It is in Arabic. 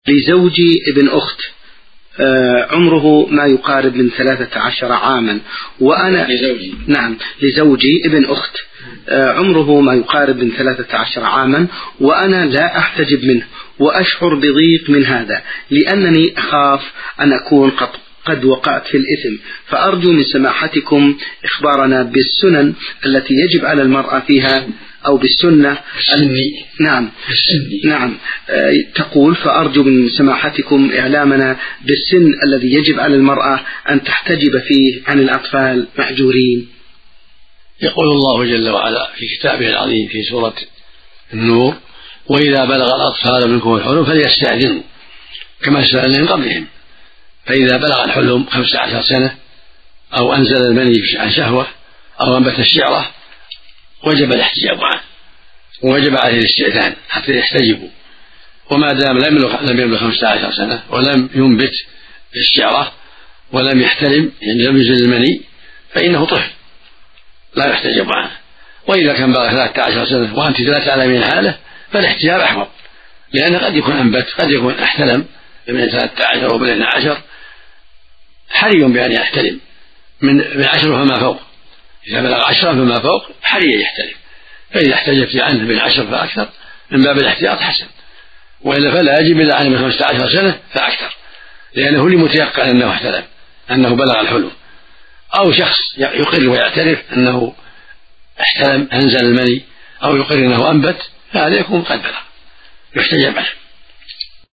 لزوجي ابن أخت عمره ما يقارب من 13 عاما، وأنا لزوجي ابن أخت عمره ما يقارب من 13 عاما، وأنا لا أحتجب منه، وأشعر بضيق من هذا لأنني أخاف أن أكون قد وقعت في الإثم، فأرجو من سماحتكم إخبارنا بالسنن التي يجب على المرأة فيها، أو بالسنة. نعم. تقول: فأرجو من سماحتكم إعلامنا بالسن الذي يجب على المرأة أن تحتجب فيه عن الأطفال مأجورين. يقول الله جل وعلا في كتابه العظيم في سورة النور: وإذا بلغ الأطفال منكم الحلم فليستأذنوا كما استأذن من قبلهم، فإذا بلغ الحلم 15 سنة أو أنزل المني عن شهوة أو أنبت الشعرة وجب الاحتجاب عنه، ووجب عليه الاستئذان حتى يحتجبوا. وما دام لم يبلغ 15 سنة ولم ينبت الشعرة ولم يحتلم، يعني لم ينزل المني، فإنه طفل لا يحتجب عنه. وإذا كان بلغ 13 سنة وأنت لا تعلمين حاله فالاحتجاب أحوط، لأنه قد يكون أنبت، قد يكون احتلم من 13 أو من 12، حري بأن يحتلم من 10 فما فوق. إذا بلغ 10 فما فوق حري يحتلم، فإذا احتجبت عنه من 10 فأكثر من باب الاحتياط حسن، وإلا فلا يجب إلا عنه من 15 سنة فأكثر، لأنه لمتيقن أنه احتلم، أنه بلغ الحلم. أو شخص يقر ويعترف أنه احتلم أنزل المني، أو يقر أنه أنبت، فهذا يكون قد بلغ يحتجب عنه.